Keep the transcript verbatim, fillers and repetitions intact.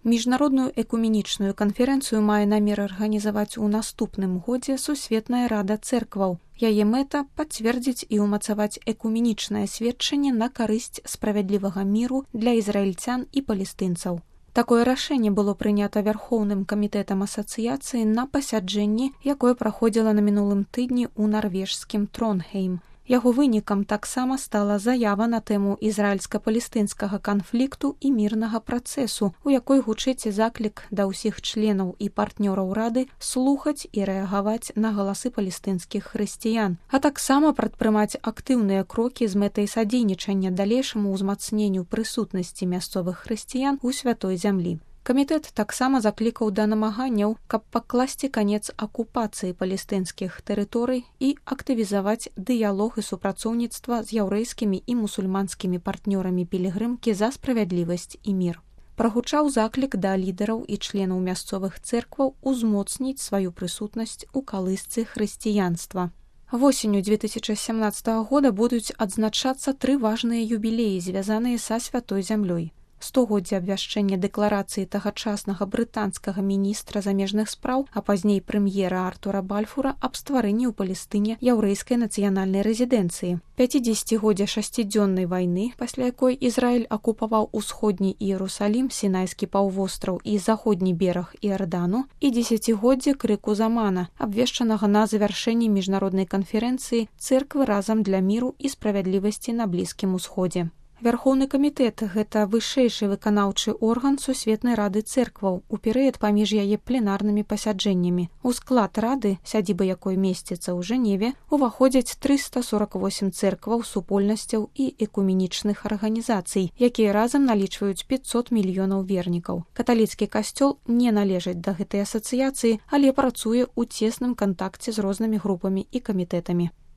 Міжнародную экуменічную канферэнцыю мае намер арганізаваць у наступным годзе Сусветная рада цэркваў. Яе мэта пацвердзіць і ўмацаваць экуменічнае сведчанне на карысць справядлівага міру для ізраільцян і палестынцаў. Такое рашэнне было прынята Вярхоўным камітэтам асацыяцыі на пасяджэнні, якое праходзіла на мінулым тыдні ў нарвежскім Тронхейм. Яго вынікам таксама стала заява на тэму ізраільска-палестынскага канфлікту і мірнага працэсу, у якой гучыць заклік да ўсіх членаў і партнёраў рады слухаць і рэагаваць на галасы палестынскіх хрысціян, а таксама прадпрымаць актыўныя крокі з мэтай садзейнічання далейшаму ўзмацненню прысутнасці мясцовых хрысціян у святой зямлі. Камітэт таксама заклікаў да намаганняў, каб пакласці канец акупацыі палестынскіх тэрыторый і актывізаваць дыялог і супрацоўніцтва з яўрэйскімі і мусульманскімі партнёрамі пілігрымкі за справядлівасць і мір. Прагучаў заклік да лідараў і членаў мясцовых цэркваў узмоцніць сваю прысутнасць у калысцы хрысціянства. Восенню дзве тысячы сямнаццатага года будуць адзначацца тры важныя юбілеі, звязаныя са святой зямлёй. стогоддзе абвяшчэння дэкларацыі тагачаснага брытанскага міністра замежных спраў, а пазней прэм'ера Артура Бальфура аб стварэнні ў Палестыне яўрэйскай нацыянальнай рэзідэнцыі. пяцідзесяцігоддзе шасцідзённай вайны, пасля якой Ізраіль акупаваў усходні Іерусалім, Сінайскі паўвостраў і заходні бераг Іордану, і дзесяцігоддзе крыку замана, абвешчанага на завяршэнні міжнароднай канферэнцыі «Цэрквы разам для міру і справядлівасці на Блізкім Усходзе». Вярхоўны камітэт – гэта вышэйшы выканаўчы орган Сусветнай рады цэркваў у перыяд паміж яе пленарнымі пасяджэннямі. У склад рады, сядзіба якой месціцца ў Жэневе, уваходзяць трыста сорак восем цэркваў, супольнасцяў і экуменічных арганізацый, якія разам налічваюць пятьсот мільёнаў вернікаў. Каталіцкі касцёл не належыць да гэтай асацыяцыі, але працуе ў цесным кантакце з рознымі групамі і камітэтамі.